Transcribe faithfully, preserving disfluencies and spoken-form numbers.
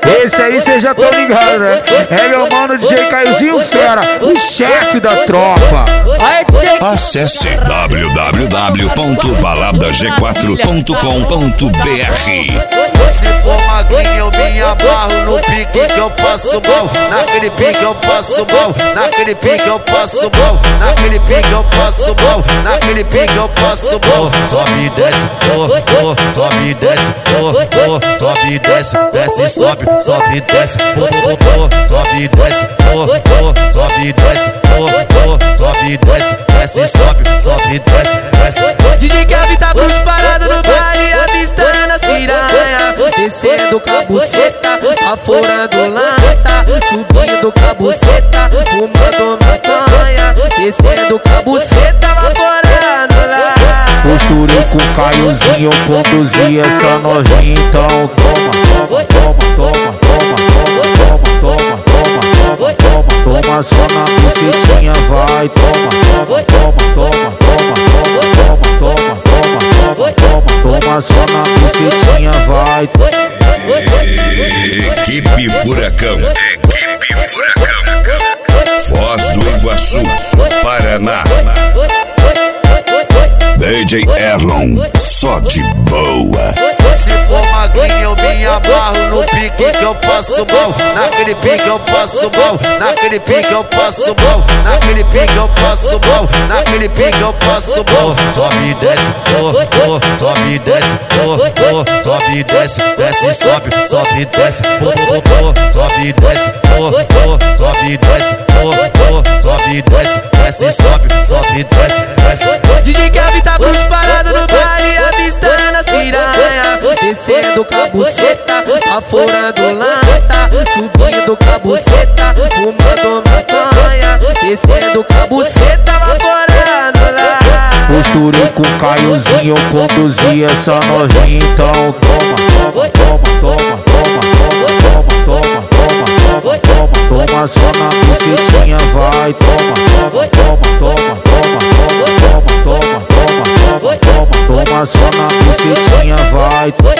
Esse aí cê já tá ligado, né? É meu mano D J Caiozinho Fera, o chefe da tropa. Acesse w w w ponto balada g quatro ponto com ponto b r. Se for magrinho eu me amarro no pique que eu passo mal. Naquele pique eu passo mal. Naquele pique eu passo mal. Naquele pique eu passo mal. Naquele pique eu passo mal. Sobe e desce, oh, oh, sobe e desce, oh, oh, sobe e desce, desce e sobe, sobe e desce, oh, oh, oh, sobe e desce, oh, oh, sobe e desce, oh, oh, sobe e desce, desce e sobe, sobe e desce, desce. D J Kevin tá pros parados no baile, avistando as piranha, descendo com a buceta, aforando lança, subindo com a buceta, fumando maconha, descendo com a buceta, aforando lá. Posturei com o Caiozinho, eu conduzi essa novinha, então toma, toma, toma, toma, toma, toma, toma, toma, toma, toma, só na bucetinha vai, toma, toma, toma, toma, toma, toma, toma, toma, toma, toma, só na bucetinha vai. Equipe Furacão, Equipe Furacão, Foz do Iguaçu, Paraná. D J Erlon, só de boa. Se for magrinho eu me amarro no pique que eu passo mal. Naquele pique eu passo mal. Naquele pique eu passo mal. Naquele pique eu passo mal. Naquele pique eu passo mal. Sobe e desce, oh, oh, sobe e desce, oh, oh, sobe e desce, desce e sobe, sobe e desce, oh, oh, oh, sobe e desce, oh, oh, sobe e desce, oh, oh, sobe e desce, desce e sobe, sobe e desce, desce. D J Kevin tá pros parados no baile, avistando as piranha, descendo com a buceta, aforando lança, subindo com a buceta, fumando maconha, descendo com a buceta, aforando lá. Posturei com o Caiozinho, eu conduzi essa novinha, então toma, toma, toma, toma, toma, toma, toma, toma, toma, toma, só na bucetinha vai, toma, toma, toma, toma, toma, toma, toma, toma, toma, toma, só na bucetinha vai.